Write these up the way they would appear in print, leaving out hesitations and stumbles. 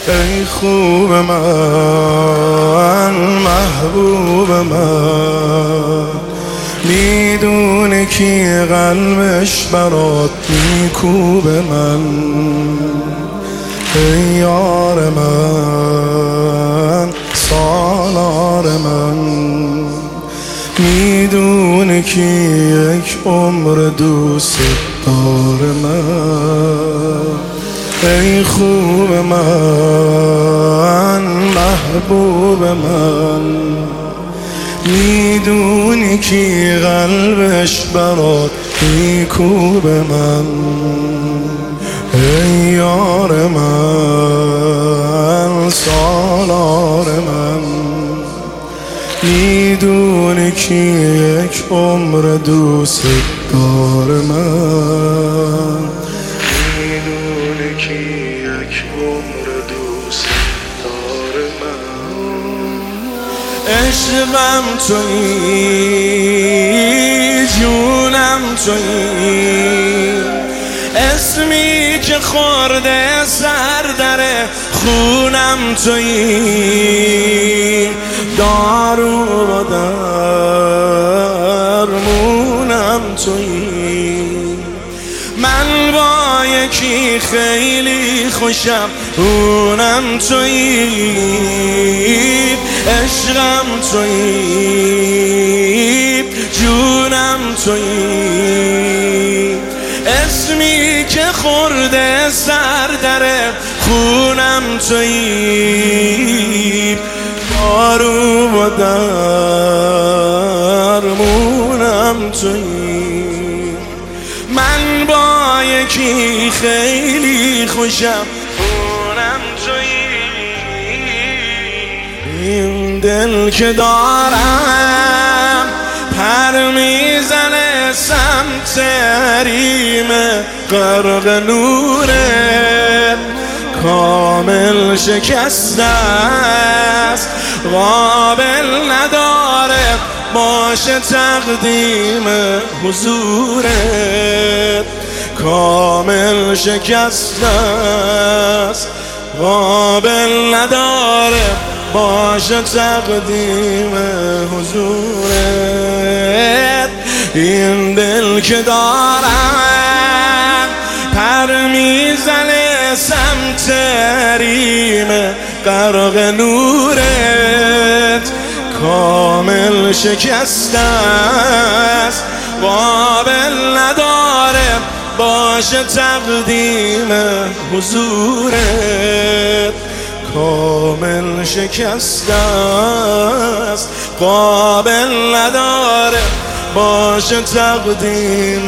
ای خوب من، محبوب من، میدونی کی قلبش برات میکوبه من. ای یار من، سالار من، میدونی کی یک عمر دوست دار من. ای خوب من، محبوب من، میدونی کی قلبش برات میکوبه من. ای یار من، سالار من، میدونی کی یک عمر دوست دار من. میدونی کی یک عمر دوست دار من. عشقم تویی، جونم تویی، اسمی که خورده سر در خونم تویی، دارو و درمونم تویی. من با یکی خیلی خوشم، اونم تویی. عشقم تویی، جونم تویی، اسمی که خورده سر در خونم تویی، دارو و درمونم تویی. من با یکی خیلی خوشم، اونم تویی. این دل که دارم پر میزنه سمت حریم غرق نوره، کامل شکسته است، قابل نداره باشه تقدیم حضورت. کامل شکسته است، قابل نداره باشه تقدیم حضورت. این دل که دارم پر میزنه سمت حریم غرق نورت، کامل شکسته است، قابل نداره باشه تقدیم حضورت. کامل شکسته است، قابل نداره باشه تقدیم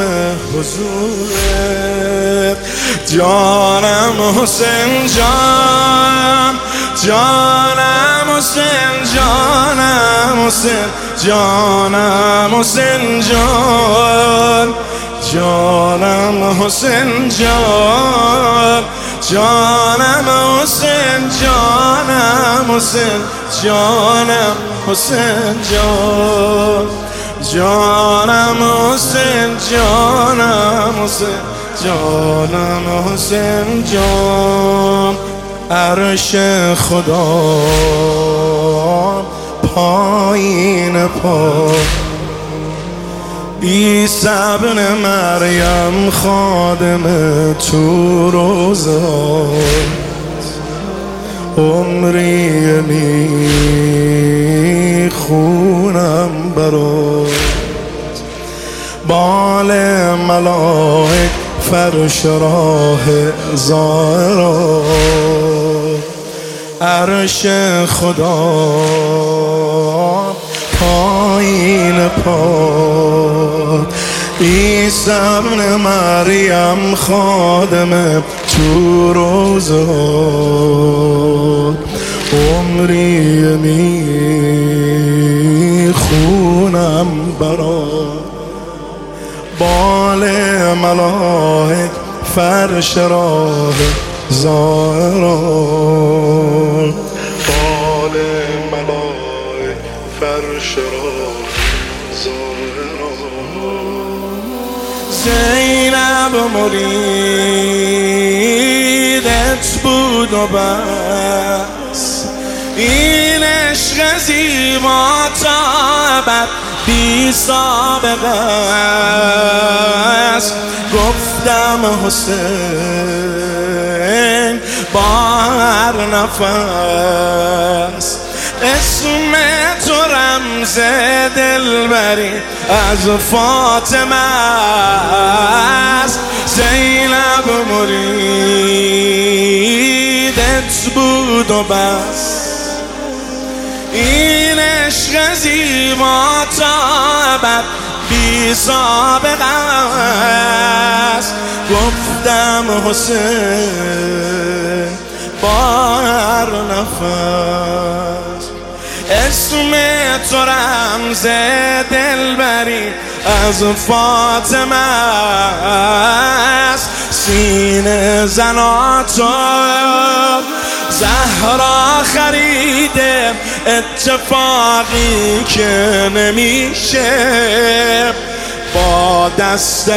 حضورت. جانم حسین جان، جانم حسین، جانم حسین، جانم حسین جان، جانم حسین جان، جانم حسین، جانم حسین، جانم حسین جان، جانم حسین، جانم حسین، جانم حسین جان. عرش خدا پایین پا، عیسی ابن مریم خادم تو روزات، عمری میخونم برات. بال ملائک فرش راه زائرات، عرش خدا پایین پا، عیسی ابن مریم خادم تو روزات، عمری میخونم برات. بال ملائک فرش راه زائران، بال ملائک فرش راه زائران. زینب مریدت بود و بس این عشق زیبا تا ابد بی سابقه است. گفتم حسین با هر نفس اسم تو رمز دلبری از فاطمه است. زینب مریدت بود و بس. این عشق زیبا تا ابد بی سابقه است. گفتم حسین با هر نفس اسم تو رمز دلبری از فاطمه است. سینه زناتو زهرا خریده اتفاقی که نمیشه. با دست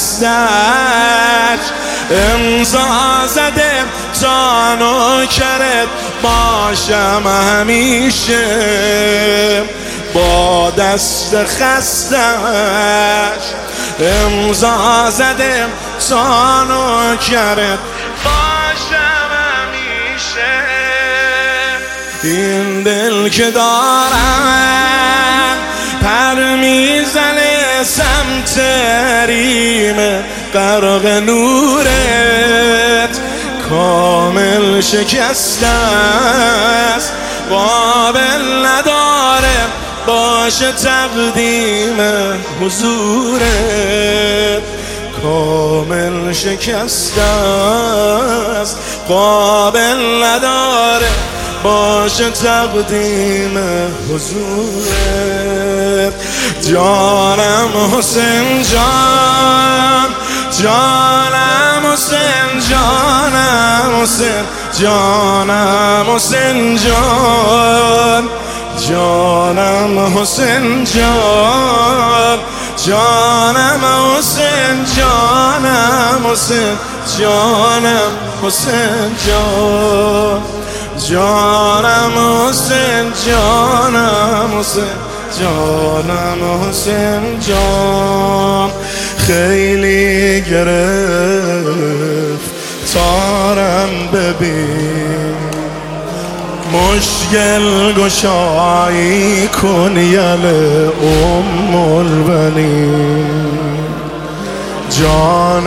خستش امضا زده تا نوکرت باشم همیشه. با دست خستش امضا زده تا نوکرت باشم همیشه. این دل که دارم پر میزنه سمت ریم غرق نورت. کامل شکسته است قابل نداره باشه تقدیم حضورت. کامل شکسته است قابل نداره باشه تقدیم حضورت. جانم حسین جان، جانم حسین، جانم حسین، جانم حسین جان، جانم حسین جان، جانم حسین، جانم حسین، جانم حسین جان، جانم حسین، جانم حسین، جانم حسین جان. خیلی گرفت تارم ببین مشکل گشایی کن یله البنین. جان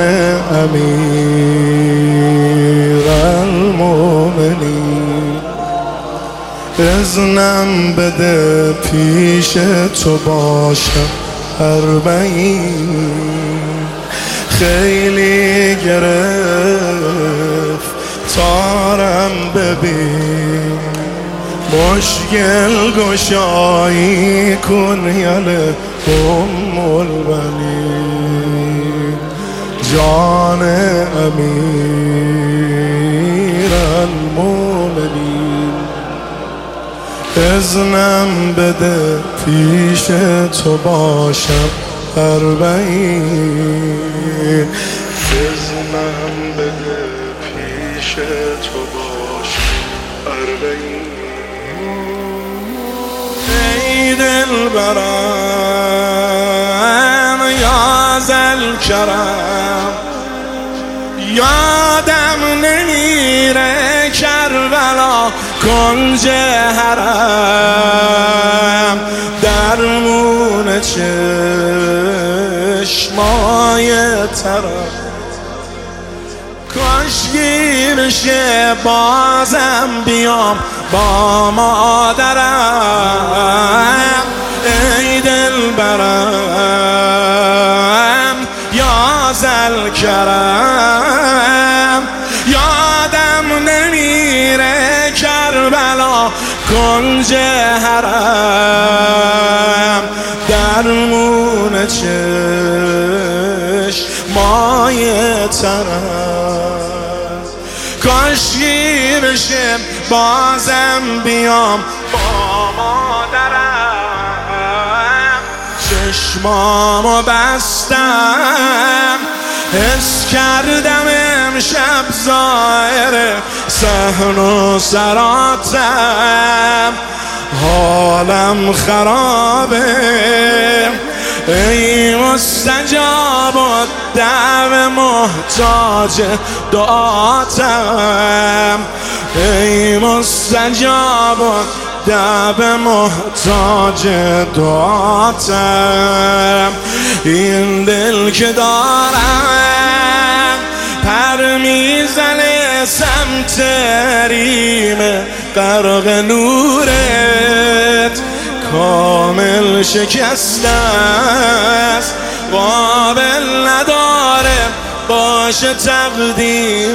امیر المومنین اذنم بده پیش تو باشم اربعین. خیلی گرفت تارم ببین مشکل گشایی کن یله البنین. جان امیر المومنین اذنم بده پیش تو باشم اربعین. اذنم بده پیش تو باشم اربعین. ای دلبرم یا ذوالکرم یادم نمیره کربلا کنج حرم درمون چشمای ترم. کاشکی بشه بازم بیام با مادرم. ای دلبرم یا ذوالکرم یادم نمیره کربلا کنج حرم درمون چشمای ترم. کاشکی بشه بازم بیام با مادرم. چشمامو بستم حس کردم شب ظاهر صحن و سراتم، حالم خرابه. ای مستجاب الدعو محتاج دعاتم، ای مستجاب الدعو محتاج دعاتم. این دل که دارم پر میزنه سمت ریم غرق نورت، کامل شکسته است قابل نداره باشه تقدیم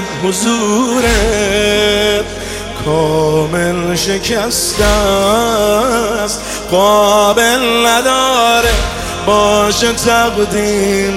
حضورت، کامل شکسته است قابل نداره باشه تقدیم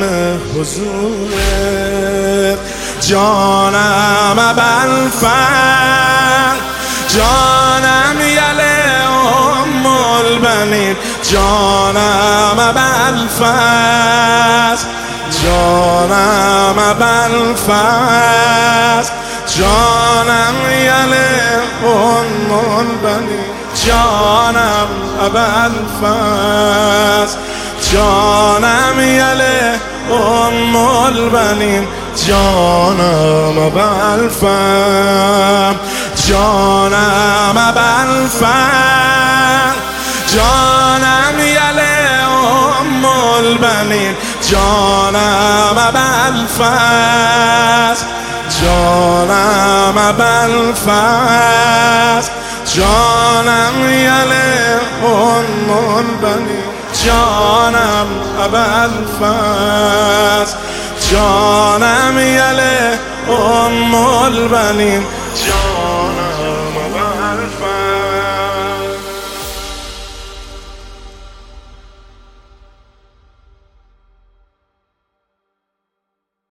حضورت. جانم ابوالفضل، جانم یله ام البنین، جانم ابوالفضل، جانم ابوالفضل، جانم یله ام البنین، جانم ابوالفضل، جانم یله ام البنین، جانم ابوالفضل، جانم ابوالفضل، جانم یله ام البنین، جانم ابوالفضل، جانم ابوالفضل، جانم یله ام البنین، جانم ابوالفضل، جانم یله ام البنین.